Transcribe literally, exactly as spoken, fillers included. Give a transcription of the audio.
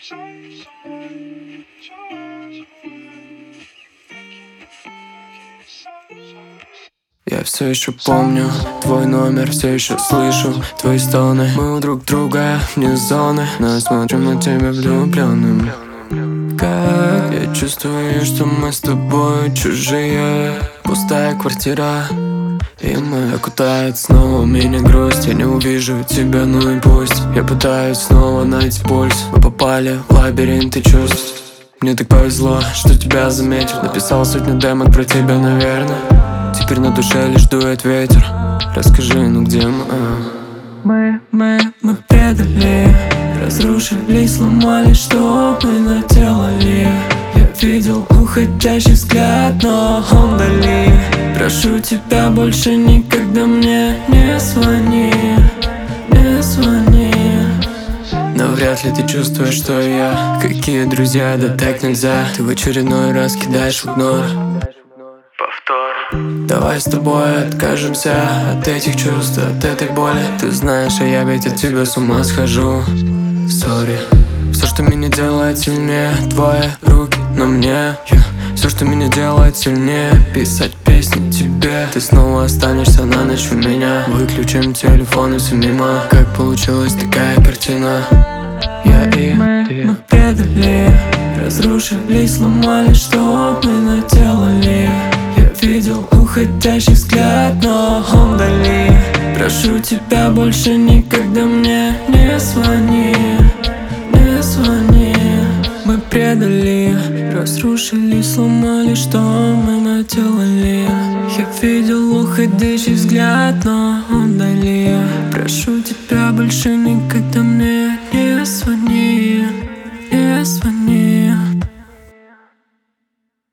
Я все еще помню твой номер, все еще слышу твои стоны. Мы у друг друга вне зоны, но смотрим на тебя влюбленным. Как я чувствую, что мы с тобой чужие. Пустая квартира, и мы окутает снова меня грусть. Я не увижу тебя, ну и пусть. Я пытаюсь снова найти пульс. Мы попали в лабиринты чувств. Мне так повезло, что тебя заметил. Написал сотню демок про тебя, наверное. Теперь на душе лишь дует ветер. Расскажи, ну где мы? Мы, мы, мы предали, разрушили, сломали, что мы наделали. Я видел уходящий взгляд, но он вдали. Прошу тебя, больше никогда мне не звони, не звони. Но вряд ли ты чувствуешь, что я. Какие друзья, да так нельзя. Ты в очередной раз кидаешь в игнор. Давай с тобой откажемся от этих чувств, от этой боли. Ты знаешь, а я ведь от тебя с ума схожу. Сори. Все, что меня делает сильнее, твои руки на мне, yeah. Все, что меня делает сильнее, писать песни тебе. Ты снова останешься на ночь у меня. Выключим телефон и все мимо. Как получилась такая картина? Я и мы, ты. Мы предали, разрушили, сломали, что мы наделали. Я видел уходящий взгляд, но он вдали. Прошу тебя, больше никогда мне не звони, не звони. Мы предали, разрушили, сломали, что мы наделали. Я видел уходящий взгляд, но он вдали. Прошу тебя, больше никогда мне не звони.